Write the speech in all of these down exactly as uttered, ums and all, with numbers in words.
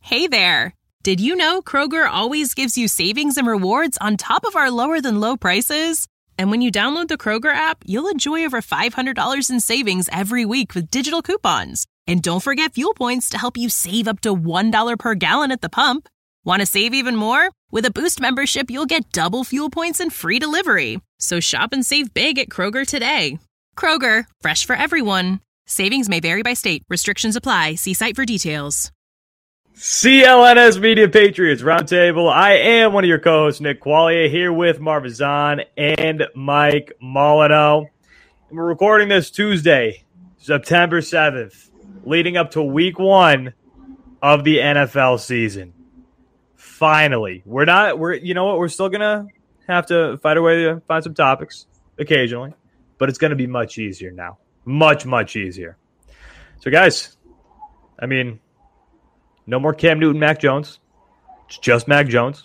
Hey there. Did you know Kroger always gives you savings and rewards on top of our lower-than-low prices? And when you download the Kroger app, you'll enjoy over five hundred dollars in savings every week with digital coupons. And don't forget fuel points to help you save up to one dollar per gallon at the pump. Want to save even more? With a Boost membership, you'll get double fuel points and free delivery. So shop and save big at Kroger today. Kroger, fresh for everyone. Savings may vary by state. Restrictions apply. See site for details. C L N S Media Patriots Roundtable. I am one of your co-hosts, Nick Qualia, here with Marvin Zahn and Mike Molyneux. We're recording this Tuesday, September seventh, leading up to week one of the N F L season. Finally. We're not, we're, you know what, we're still going to have to fight our way to find some topics occasionally, but it's going to be much easier now. Much, much easier. So, guys, I mean, no more Cam Newton, Mac Jones. It's just Mac Jones.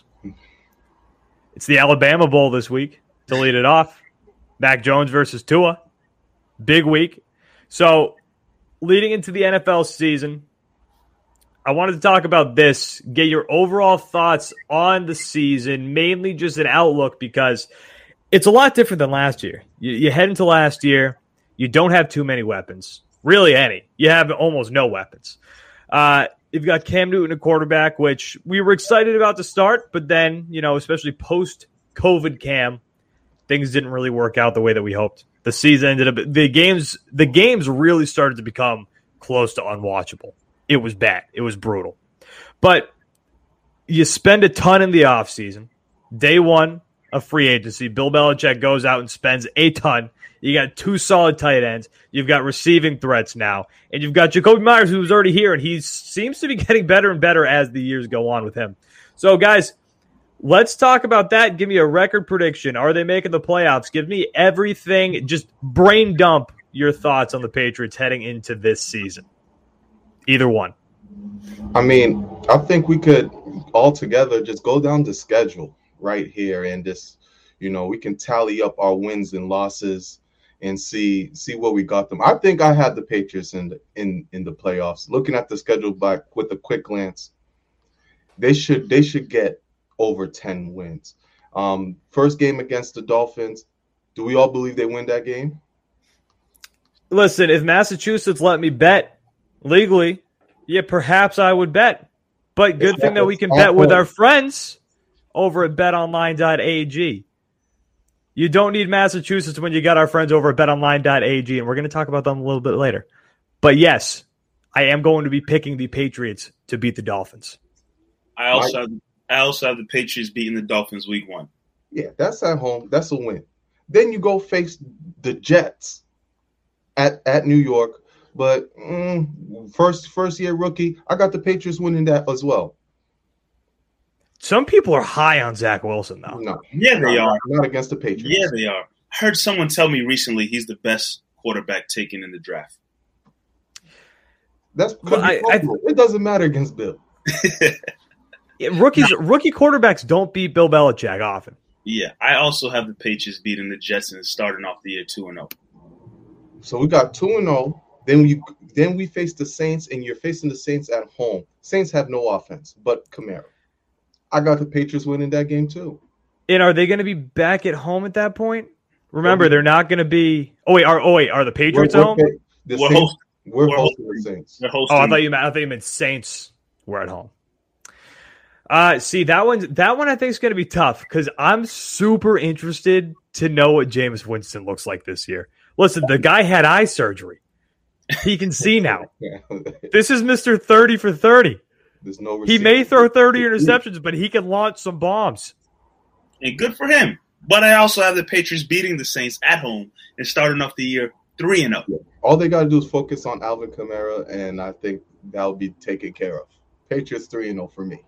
It's the Alabama Bowl this week to lead it off. Mac Jones versus Tua. Big week. So, leading into the N F L season, I wanted to talk about this, get your overall thoughts on the season, mainly just an outlook because it's a lot different than last year. You, you head into last year, you don't have too many weapons. Really any. You have almost no weapons. Uh, you've got Cam Newton, a quarterback, which we were excited about to start, but then, you know, especially post-COVID Cam, things didn't really work out the way that we hoped. The season ended up the games the games really started to become close to unwatchable. It was bad. It was brutal. But you spend a ton in the offseason. Day one of free agency, Bill Belichick goes out and spends a ton. You got two solid tight ends. You've got receiving threats now. And you've got Jacoby Myers, who's already here, and he seems to be getting better and better as the years go on with him. So, guys, let's talk about that. Give me a record prediction. Are they making the playoffs? Give me everything. Just brain dump your thoughts on the Patriots heading into this season. Either one. I mean, I think we could all together just go down the schedule right here and just, you know, we can tally up our wins and losses and see see where we got them. I think I had the Patriots in the, in in the playoffs. Looking at the schedule back with a quick glance, they should they should get over ten wins. Um, first game against the Dolphins. Do we all believe they win that game? Listen, if Massachusetts let me bet legally, yeah, perhaps I would bet. But good thing that we can bet with our friends over at bet online dot a g. You don't need Massachusetts when you got our friends over at bet online dot a g, and we're going to talk about them a little bit later. But yes, I am going to be picking the Patriots to beat the Dolphins. I also have, I also have the Patriots beating the Dolphins week one. Yeah, that's at home. That's a win. Then you go face the Jets at, at New York. But mm, first first year rookie, I got the Patriots winning that as well. Some people are high on Zach Wilson, though. No, yeah, they not, are. Not against the Patriots. Yeah, they are. I heard someone tell me recently he's the best quarterback taken in the draft. That's because I, I, it doesn't matter against Bill. yeah, rookies, no. Rookie quarterbacks don't beat Bill Belichick often. Yeah, I also have the Patriots beating the Jets and starting off the year two and zero. So we got two and zero. Then you then we face the Saints, and you're facing the Saints at home. Saints have no offense, but Kamara. I got the Patriots winning that game too. And are they going to be back at home at that point? Remember, they're not going to be. Oh wait, are oh wait, are the Patriots we're, at home? The we're Saints, host, we're, we're hosting hosting the Saints. Oh, I thought you meant I thought you meant Saints were at home. Uh, see that one. That one I think is going to be tough because I'm super interested to know what Jameis Winston looks like this year. Listen, the guy had eye surgery. He can see now. This is Mister thirty for thirty. There's no he may throw thirty interceptions, but he can launch some bombs. And good for him. But I also have the Patriots beating the Saints at home and starting off the year three and zero. All they got to do is focus on Alvin Kamara, and I think that'll be taken care of. Patriots three and zero for me.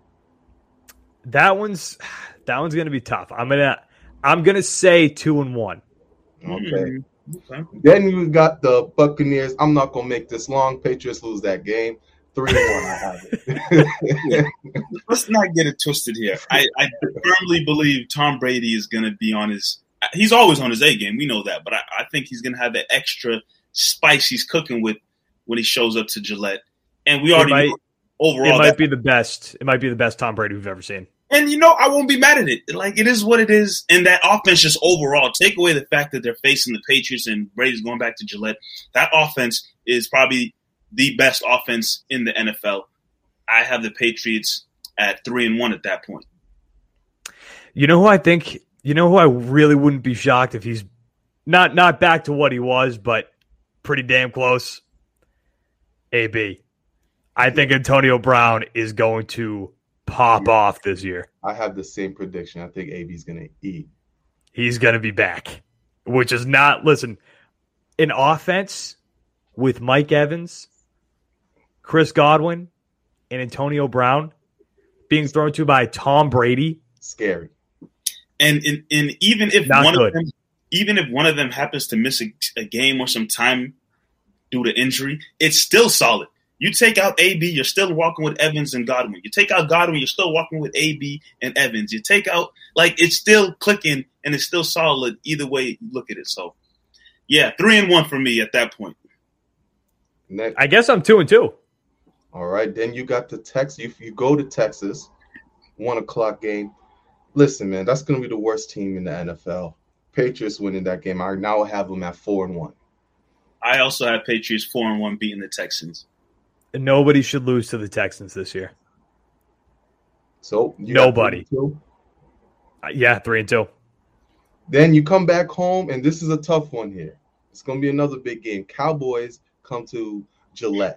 That one's that one's gonna be tough. I'm gonna I'm gonna say two and one. Okay. Mm-hmm. Okay. Then you got the Buccaneers. I'm not gonna make this long. Patriots lose that game. Three and one. I have it. Let's not get it twisted here. I, I firmly believe Tom Brady is gonna be on his. He's always on his A game. We know that, but I, I think he's gonna have that extra spice he's cooking with when he shows up to Gillette. And we already might, know. overall, it might that, be the best. It might be the best Tom Brady we've ever seen. And, you know, I won't be mad at it. Like, it is what it is. And that offense just overall, take away the fact that they're facing the Patriots and Brady's going back to Gillette. That offense is probably the best offense in the N F L. I have the Patriots at three and one at that point. You know who I think, you know who I really wouldn't be shocked if he's not, not back to what he was, but pretty damn close? A B. I think Antonio Brown is going to pop off this year. I have the same prediction. I think A B's going to eat. He's going to be back, which is not, listen, an offense with Mike Evans, Chris Godwin, and Antonio Brown being thrown to by Tom Brady. Scary. And and, and even if not one good. of them, even if one of them happens to miss a, a game or some time due to injury, it's still solid. You take out A B, you're still walking with Evans and Godwin. You take out Godwin, you're still walking with A B and Evans. You take out, like, it's still clicking and it's still solid either way you look at it. So, yeah, three and one for me at that point. Next. I guess I'm two and two. All right, then you got the Texas. You, you go to Texas, one o'clock game. Listen, man, that's going to be the worst team in the N F L. Patriots winning that game. I now have them at four and one. I also have Patriots four and one beating the Texans. Nobody should lose to the Texans this year. So you nobody. Three uh, yeah, three and two. Then you come back home, and this is a tough one here. It's going to be another big game. Cowboys come to Gillette.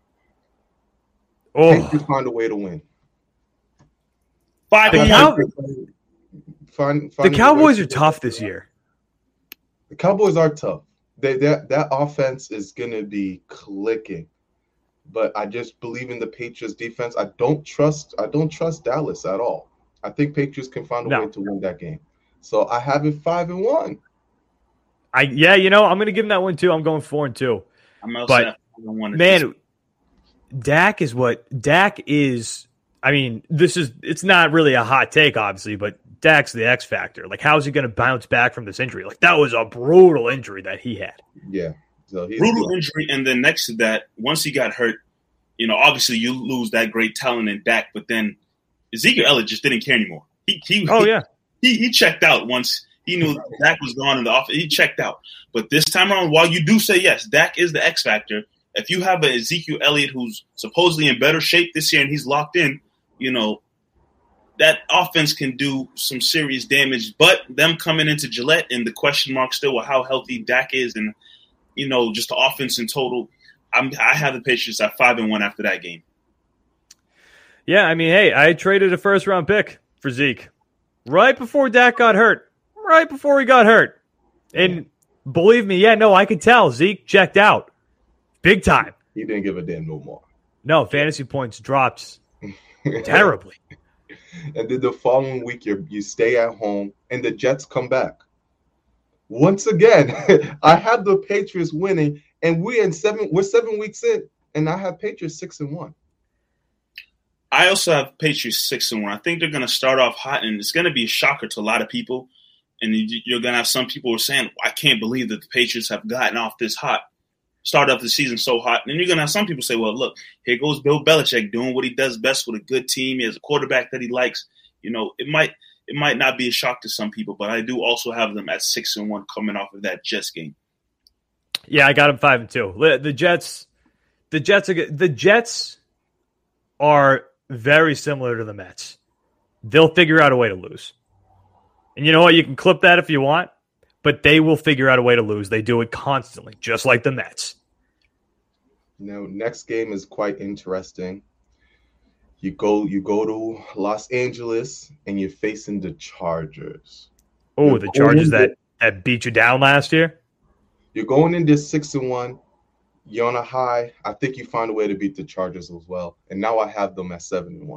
Oh, Patriots find a way to win. Five the, and Cow- one. Find, the find Cowboys to are tough this year. The Cowboys are tough. They that that offense is going to be clicking. But I just believe in the Patriots defense. I don't trust I don't trust Dallas at all. I think Patriots can find a no. way to win that game. So I have it five and one. I yeah, you know, I'm gonna give him that one too. I'm going four and two. I'm also but at five and one. man, Dak is what Dak is. I mean, this is it's not really a hot take, obviously, but Dak's the X factor. Like, how is he going to bounce back from this injury? Like, that was a brutal injury that he had. Yeah. So he's brutal good. injury, and then next to that, once he got hurt, you know, obviously you lose that great talent in Dak, but then Ezekiel Elliott just didn't care anymore. He, he oh yeah, he he checked out once he knew Dak was gone in the offense. He checked out. But this time around, while you do say yes, Dak is the X factor. If you have an Ezekiel Elliott who's supposedly in better shape this year and he's locked in, you know, that offense can do some serious damage. But them coming into Gillette and the question mark still with how healthy Dak is and, you know, just the offense in total, I'm, I have the Patriots at five and one after that game. Yeah, I mean, hey, I traded a first round pick for Zeke right before Dak got hurt. Right before he got hurt. And believe me, yeah, no, I could tell Zeke checked out. Big time. He didn't give a damn no more. No, fantasy points dropped terribly. And then the following week, you you stay at home, and the Jets come back. Once again, I have the Patriots winning, and we're in seven. We're seven weeks in, and I have Patriots six and one. I also have Patriots six and one. I think they're going to start off hot, and it's going to be a shocker to a lot of people. And you're going to have some people who are saying, "I can't believe that the Patriots have gotten off this hot, started off the season so hot." And then you're going to have some people say, "Well, look, here goes Bill Belichick doing what he does best with a good team. He has a quarterback that he likes." You know, it might it might not be a shock to some people, but I do also have them at six and one coming off of that Jets game. Yeah, I got them five and two. The Jets, the Jets, are, the Jets are very similar to the Mets. They'll figure out a way to lose. And you know what? You can clip that if you want, but they will figure out a way to lose. They do it constantly, just like the Mets. Now, next game is quite interesting. You go, you go to Los Angeles, and you're facing the Chargers. Oh, the Chargers that, that beat you down last year? You're going in this six and one. You're on a high. I think you find a way to beat the Chargers as well. And now I have them at seven and one.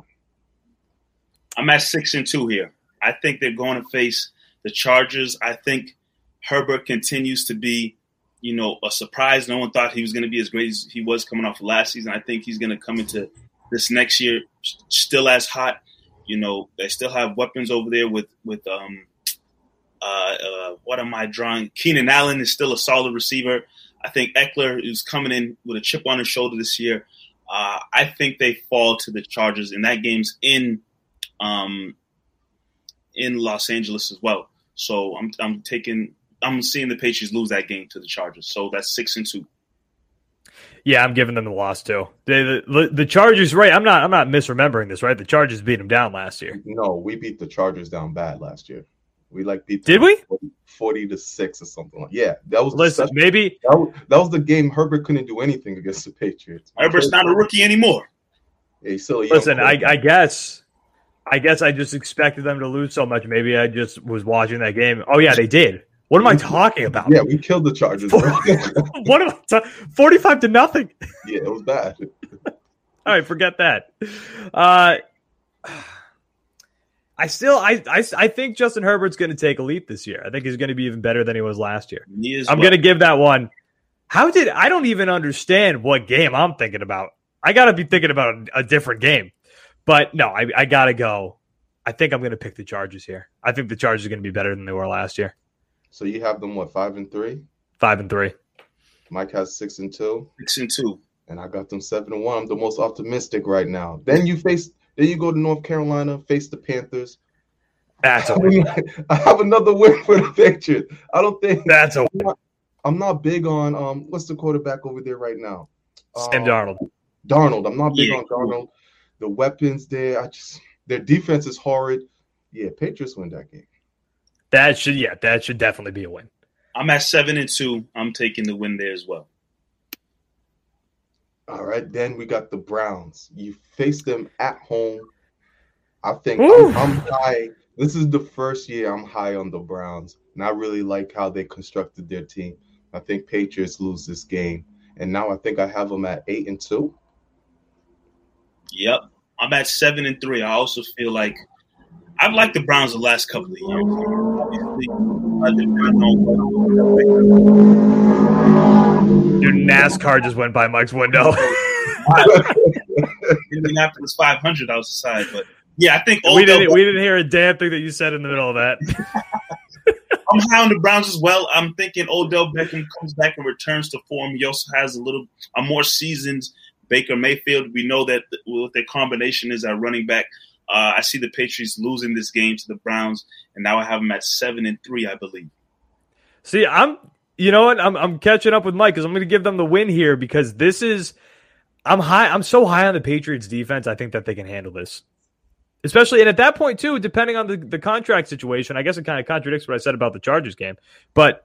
I'm at six and two here. I think they're going to face the Chargers. I think Herbert continues to be, you know, a surprise. No one thought he was going to be as great as he was coming off of last season. I think he's going to come into this next year still as hot. You know, they still have weapons over there with, with um, uh, uh, what am I drawing? Keenan Allen is still a solid receiver. I think Eckler is coming in with a chip on his shoulder this year. Uh, I think they fall to the Chargers, and that game's in um, in Los Angeles as well. So I'm I'm taking I'm seeing the Patriots lose that game to the Chargers. So that's six and two. Yeah, I'm giving them the loss too. The, the the Chargers, right? I'm not I'm not misremembering this, right? The Chargers beat them down last year. No, we beat the Chargers down bad last year. We like beat them Did we? forty, forty to six or something like. Yeah, that was Listen, the maybe that was, that was the game Herbert couldn't do anything against the Patriots. Herbert's not a rookie anymore. Yeah, he's still a young listen. I, quarterback. I guess I guess I just expected them to lose so much. Maybe I just was watching that game. Oh yeah, they did. What am I talking about? Yeah, we killed the Chargers. What am I ta- forty-five to nothing. Yeah, it was bad. All right, forget that. Uh, I still, I, I, I think Justin Herbert's going to take a leap this year. I think he's going to be even better than he was last year. He is I'm well. going to give that one. How did I don't even understand what game I'm thinking about. I got to be thinking about a, a different game. But no, I, I got to go. I think I'm going to pick the Chargers here. I think the Chargers are going to be better than they were last year. So you have them what five and three? Five and three. Mike has six and two. Six and two. And I got them seven and one. I'm the most optimistic right now. Then you face. Then you go to North Carolina, face the Panthers. That's a I, win. mean, I have another win for the Patriots. I don't think That's a I'm win. not, I'm not big on um. What's the quarterback over there right now? Sam Um, Darnold. Darnold. I'm not big Yeah. on Darnold. The weapons there. I just their defense is horrid. Yeah, Patriots win that game. That should, yeah, that should definitely be a win. I'm at seven and two. I'm taking the win there as well. All right, then we got the Browns. You face them at home. I think Woo. I'm, I'm high. This is the first year I'm high on the Browns, and I really like how they constructed their team. I think Patriots lose this game, and now I think I have them at eight and two. Yep. I'm at seven and three. I also feel like I've liked the Browns the last couple of years. Obviously, I did not know. Dude, NASCAR just went by Mike's window. Indianapolis five hundred outside, but yeah, I think we Odell, didn't we didn't hear a damn thing that you said in the middle of that. I'm high on the Browns as well. I'm thinking Odell Beckham comes back and returns to form. He also has a little a more seasoned Baker Mayfield. We know that what their combination is at running back. Uh, I see the Patriots losing this game to the Browns, and now I have them at seven and three, I believe. See, I'm you know what? I'm I'm catching up with Mike because I'm going to give them the win here because this is I'm high. I'm so high on the Patriots defense. I think that they can handle this. Especially, and at that point, too, depending on the, the contract situation, I guess it kind of contradicts what I said about the Chargers game. But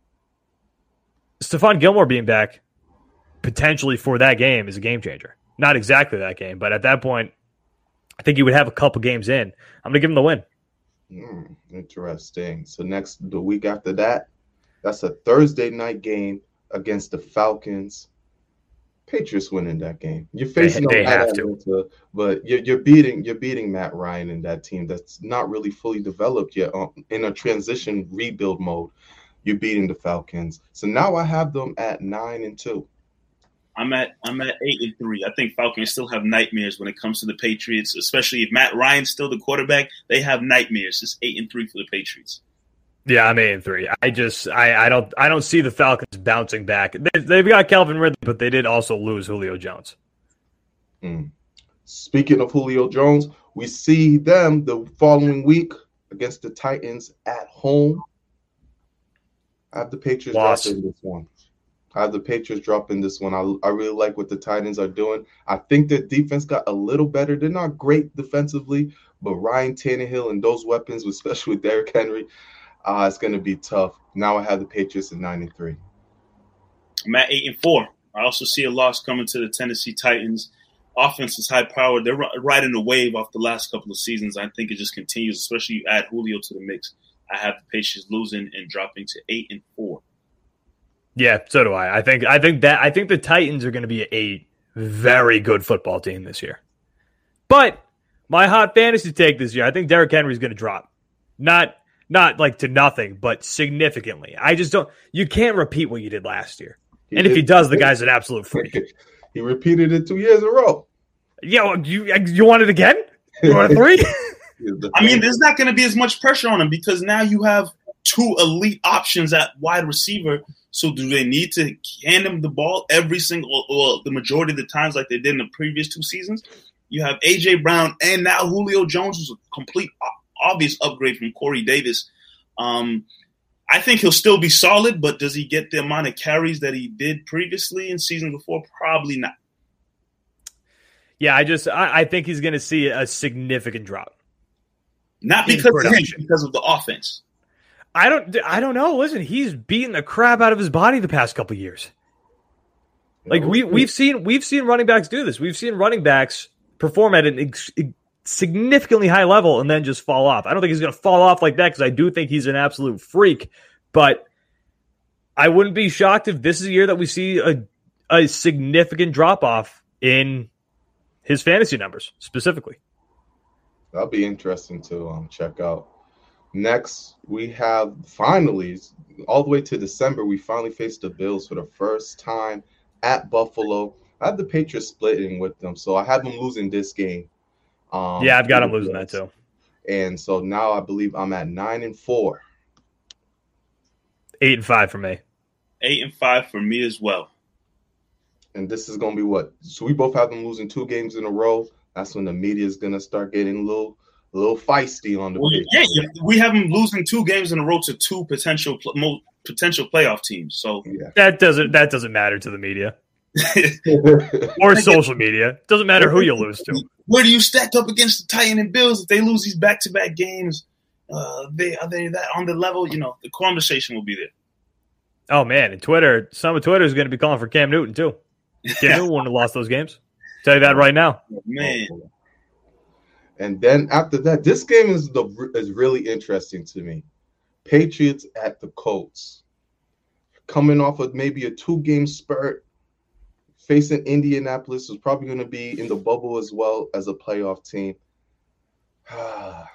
Stephon Gilmore being back potentially for that game is a game changer. Not exactly that game, but at that point, I think you would have a couple games in. I'm going to give him the win. Mm, interesting. So next, the week after that, that's a Thursday night game against the Falcons. Patriots winning that game. You're facing They- they them at have to. Atlanta, but you're, you're beating you're beating Matt Ryan and that team that's not really fully developed yet um, in a transition rebuild mode. You're beating the Falcons. So now I have them at nine and two. I'm at I'm at eight and three. I think Falcons still have nightmares when it comes to the Patriots, especially if Matt Ryan's still the quarterback. They have nightmares. It's eight and three for the Patriots. Yeah, I'm eight and three. I just I, I don't I don't see the Falcons bouncing back. They, they've got Calvin Ridley, but they did also lose Julio Jones. Mm. Speaking of Julio Jones, we see them the following week against the Titans at home. I have the Patriots Loss. dropping this one. I have the Patriots dropping this one. I, I really like what the Titans are doing. I think their defense got a little better. They're not great defensively, but Ryan Tannehill and those weapons, especially with Derrick Henry, uh, it's going to be tough. Now I have the Patriots at nine and three. I'm at eight and four. I also see a loss coming to the Tennessee Titans. Offense is high powered. They're riding the wave off the last couple of seasons. I think it just continues, especially you add Julio to the mix. I have the Patriots losing and dropping to eight and four. Yeah, so do I. I think I think that I think the Titans are going to be a very good football team this year. But my hot fantasy take this year, I think Derrick Henry is going to drop. Not not like to nothing, but significantly. I just don't. You can't repeat what you did last year. He And if did- he does, the guy's an absolute freak. He repeated it two years in a row. Yo, you you want it again? You want a three? I mean, there's not going to be as much pressure on him because now you have two elite options at wide receiver. So do they need to hand him the ball every single, or the majority of the times like they did in the previous two seasons? You have A J. Brown and now Julio Jones, who's a complete obvious upgrade from Corey Davis. Um, I think he'll still be solid, but does he get the amount of carries that he did previously in season before? Probably not. Yeah, I just I, I think he's going to see a significant drop. Not because of him, because of the offense. I don't I don't know. Listen, he's beaten the crap out of his body the past couple of years. Like we we've seen we've seen running backs do this. We've seen running backs perform at an ex- significantly high level and then just fall off. I don't think he's going to fall off like that because I do think he's an absolute freak. But I wouldn't be shocked if this is a year that we see a a significant drop off in his fantasy numbers specifically. That'll be interesting to um, check out. Next, we have finally, all the way to December, we finally faced the Bills for the first time at Buffalo. I had the Patriots splitting with them, so I have them losing this game. Um, yeah, I've got them losing that too. And so now I believe I'm at nine and four. Eight and five for me. Eight and five for me as well. And this is going to be what? So we both have them losing two games in a row. That's when the media is going to start getting a little, a little feisty on the well, pitch. Yeah, we have them losing two games in a row to two potential potential playoff teams. So yeah. that doesn't that doesn't matter to the media or social media. Doesn't matter who you lose to. Where do you stack up against the Titans and Bills if they lose these back to back games? Uh, they are they that on the level? You know, the conversation will be there. Oh man, and Twitter, some of Twitter is going to be calling for Cam Newton too. Cam Newton wouldn't have lost those games. Tell you that right now. Man. And then after that, this game is the is really interesting to me. Patriots at the Colts. Coming off of maybe a two-game spurt, facing Indianapolis is probably going to be in the bubble as well as a playoff team. I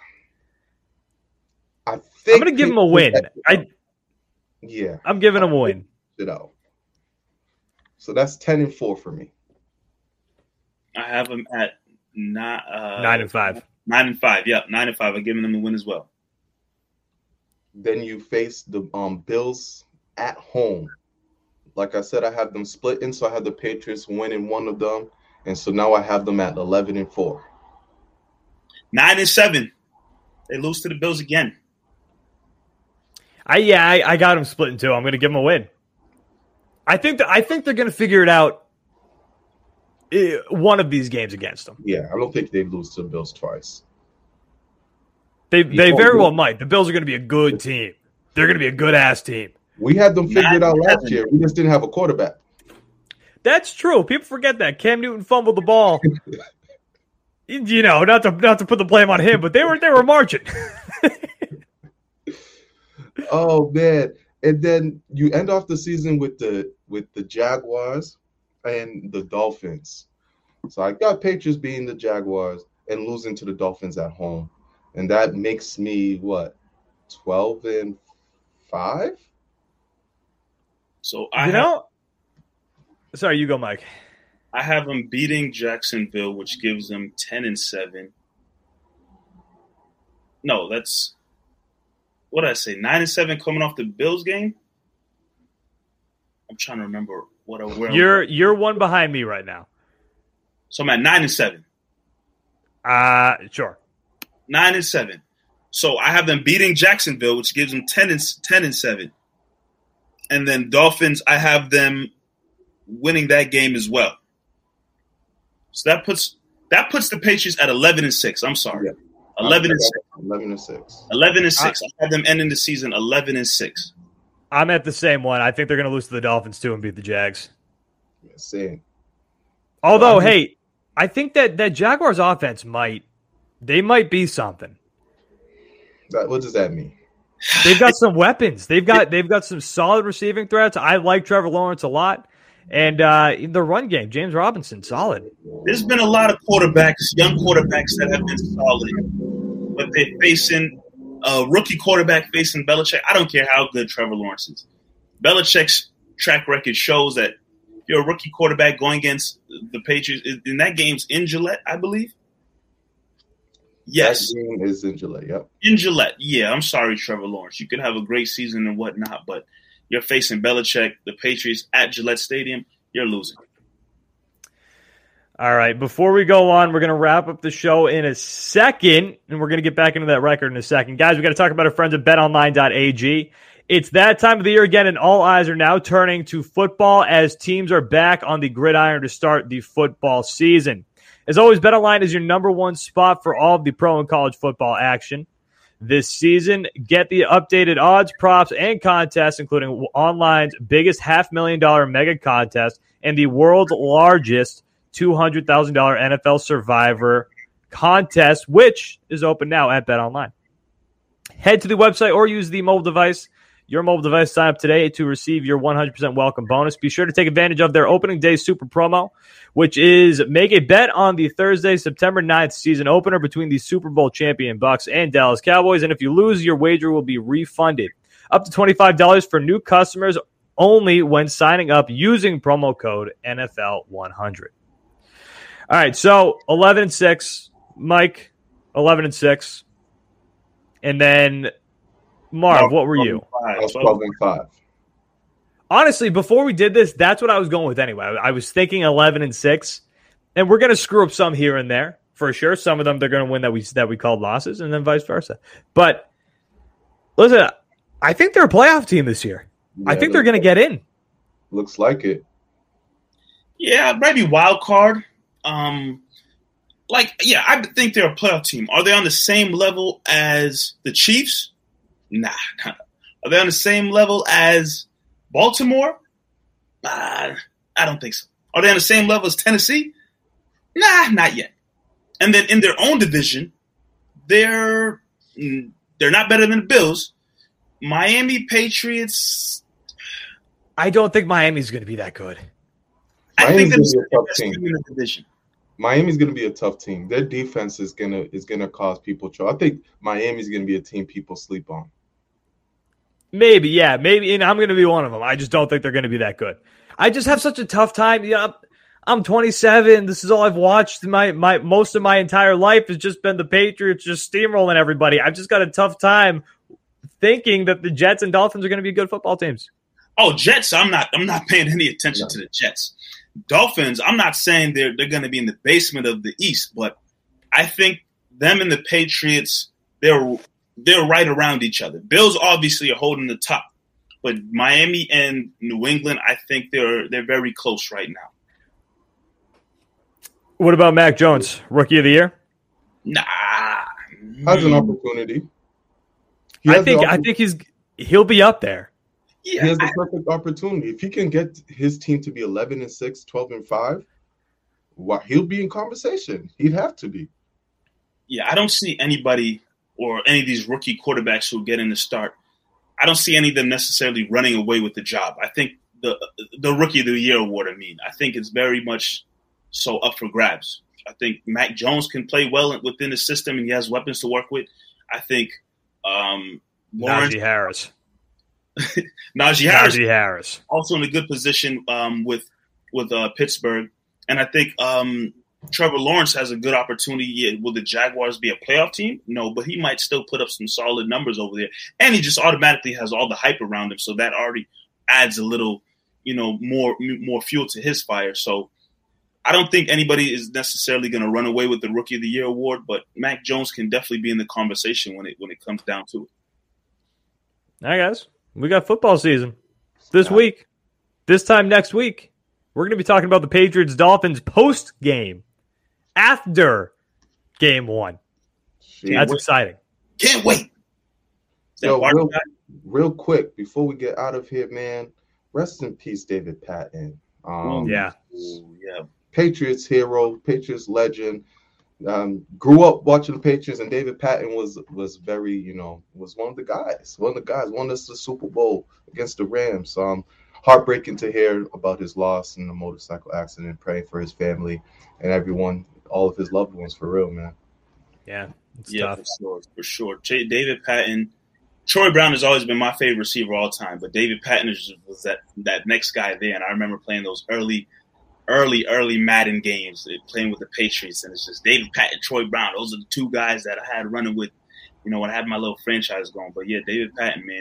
think I'm going to give him a win. I yeah, I'm giving him a win. You know. So that's ten and four for me. I have them at nine, uh, nine and five. Nine and five. Yeah, nine and five. I'm giving them a win as well. Then you face the um, Bills at home. Like I said, I have them splitting, so I have the Patriots winning one of them, and so now I have them at eleven and four. Nine and seven. They lose to the Bills again. I yeah, I, I got them splitting too. I'm going to give them a win. I think that I think they're going to figure it out. One of these games against them. Yeah, I don't think they lose to the Bills twice. They they very well might. The Bills are going to be a good team. They're going to be a good ass team. We had them figured out last year. We just didn't have a quarterback. That's true. People forget that Cam Newton fumbled the ball. You know, not to not to put the blame on him, but they were they were marching. Oh man! And then you end off the season with the with the Jaguars and the Dolphins. So I got Patriots beating the Jaguars and losing to the Dolphins at home. And that makes me, what, twelve and five? So I you have, know, sorry, you go, Mike. I have them beating Jacksonville, which gives them ten and seven. No, that's, what did I say, nine and seven coming off the Bills game? I'm trying to remember. What a, where you're you're one behind me right now. So I'm at nine and seven. Uh sure. Nine and seven. So I have them beating Jacksonville, which gives them ten and ten and seven. And then Dolphins, I have them winning that game as well. So that puts that puts the Patriots at eleven and six. I'm sorry, yeah. eleven and six. Eleven and six. Eleven and six. I, I have them ending the season eleven and six. I'm at the same one. I think they're going to lose to the Dolphins too and beat the Jags. Yeah, same. Although, well, hey, I think that that Jaguars offense might they might be something. That, what does that mean? They've got some weapons. They've got they've got some solid receiving threats. I like Trevor Lawrence a lot, and uh, the run game, James Robinson, solid. There's been a lot of quarterbacks, young quarterbacks that have been solid, but they're facing a rookie quarterback facing Belichick. I don't care how good Trevor Lawrence is. Belichick's track record shows that if you're a rookie quarterback going against the Patriots, in that game's in Gillette, I believe. Yes. That game is in Gillette, yep. In Gillette, yeah. I'm sorry, Trevor Lawrence. You could have a great season and whatnot, but you're facing Belichick, the Patriots at Gillette Stadium, you're losing. All right, before we go on, we're going to wrap up the show in a second, and we're going to get back into that record in a second. Guys, we got to talk about our friends at bet online dot a g. It's that time of the year again, and all eyes are now turning to football as teams are back on the gridiron to start the football season. As always, BetOnline is your number one spot for all of the pro and college football action this season. Get the updated odds, props, and contests, including online's biggest half million dollar mega contest and the world's largest two hundred thousand dollars N F L Survivor contest, which is open now at BetOnline. Head to the website or use the mobile device. Your mobile device, sign up today to receive your one hundred percent welcome bonus. Be sure to take advantage of their opening day super promo, which is make a bet on the Thursday, September ninth season opener between the Super Bowl champion Bucs and Dallas Cowboys. And if you lose, your wager will be refunded. Up to twenty-five dollars for new customers only when signing up using promo code N F L one hundred. All right, so eleven and six, Mike, eleven and six. And then Marv, what were you? I was twelve and five. Honestly, before we did this, that's what I was going with anyway. I was thinking eleven and six, and we're going to screw up some here and there for sure. Some of them they're going to win that we that we called losses, and then vice versa. But listen, I think they're a playoff team this year. Yeah, I think they're going to get in. Looks like it. Yeah, maybe wild card. Um, like, yeah, I think they're a playoff team. Are they on the same level as the Chiefs? Nah. Are they on the same level as Baltimore? Uh, I don't think so. Are they on the same level as Tennessee? Nah, not yet. And then in their own division, they're they're not better than the Bills. Miami Patriots. I don't think Miami's going to be that good. I Miami's think going to be they're a the tough best team. team in the division. Miami's going to be a tough team. Their defense is going to is going to cause people trouble. I think Miami's going to be a team people sleep on. Maybe, yeah, maybe, and I'm going to be one of them. I just don't think they're going to be that good. I just have such a tough time. Yeah, I'm twenty-seven. This is all I've watched. My my most of my entire life has just been the Patriots just steamrolling everybody. I've just got a tough time thinking that the Jets and Dolphins are going to be good football teams. Oh, Jets! I'm not. I'm not paying any attention No. to the Jets. Dolphins. I'm not saying they're they're going to be in the basement of the East, but I think them and the Patriots, they're they're right around each other. Bills obviously are holding the top, but Miami and New England, I think they're they're very close right now. What about Mac Jones, Rookie of the Year? Nah, Has an opportunity. He I has the think I oppor- think he's he'll be up there. yeah, he has the I- perfect opportunity. If he can get his team to be eleven and six, twelve and five, why he'll be in conversation. He'd have to be. yeah. I don't see anybody or any of these rookie quarterbacks who get in the start. I don't see any of them necessarily running away with the job. I think the the Rookie of the Year award, I mean, I think it's very much so up for grabs. I think Mac Jones can play well within the system and he has weapons to work with. I think um, Lawrence, Najee Harris. Najee Harris Najee Harris. also in a good position um, with with uh, Pittsburgh. And I think um, Trevor Lawrence has a good opportunity. Will the Jaguars be a playoff team? No, but he might still put up some solid numbers over there. And he just automatically has all the hype around him, so that already adds a little, you know, more more fuel to his fire. So I don't think anybody is necessarily going to run away with the Rookie of the Year award, but Mac Jones can definitely be in the conversation when it when it comes down to it. All right, guys. We got football season this week. This time next week, we're going to be talking about the Patriots-Dolphins post-game after game one. Shit. That's wait. exciting. Can't wait. Is that Yo, Bart real, back? real quick before we get out of here, man. Rest in peace, David Patton. Um, Yeah. Ooh, yeah. Patriots hero, Patriots legend. Um, grew up watching the Patriots, and David Patton was was very, you know, was one of the guys. One of the guys won us the Super Bowl against the Rams. So um, heartbreaking to hear about his loss in the motorcycle accident. Praying for his family and everyone, all of his loved ones, for real, man. Yeah. It's Yeah, tough. for sure, for sure. J- David Patton, Troy Brown has always been my favorite receiver all time, but David Patton is, was that that next guy there, and I remember playing those early, early, early Madden games, uh, playing with the Patriots, and it's just David Patton, Troy Brown. Those are the two guys that I had running with, you know, when I had my little franchise going. But yeah, David Patton, man,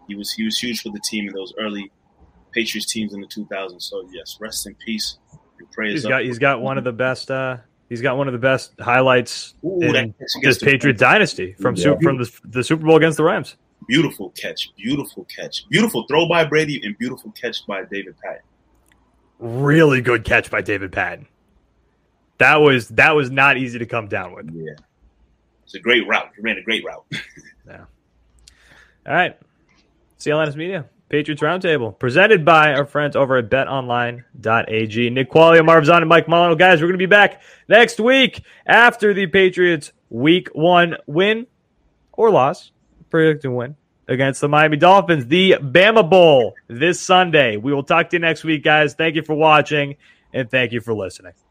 He was he was huge for the team in those early Patriots teams in the two thousands. So yes, rest in peace. And prayers He's up. got he's got one of the best. Uh, he's got one of the best highlights Ooh, in that catch this against the Patriot Rams. dynasty from Yeah. Super, from the, the Super Bowl against the Rams. Beautiful catch, beautiful catch, beautiful throw by Brady, and beautiful catch by David Patton. Really good catch by David Patton. That was that was not easy to come down with. Yeah, it's a great route. He ran a great route. Yeah. All right. C L N S Media, Patriots Roundtable, presented by our friends over at bet online dot a g. Nick Qualia, Marv Zahn, and Mike Molino. Guys, we're going to be back next week after the Patriots week one win or loss. Predicted win against the Miami Dolphins, the Bama Bowl this Sunday. We will talk to you next week, guys. Thank you for watching, and thank you for listening.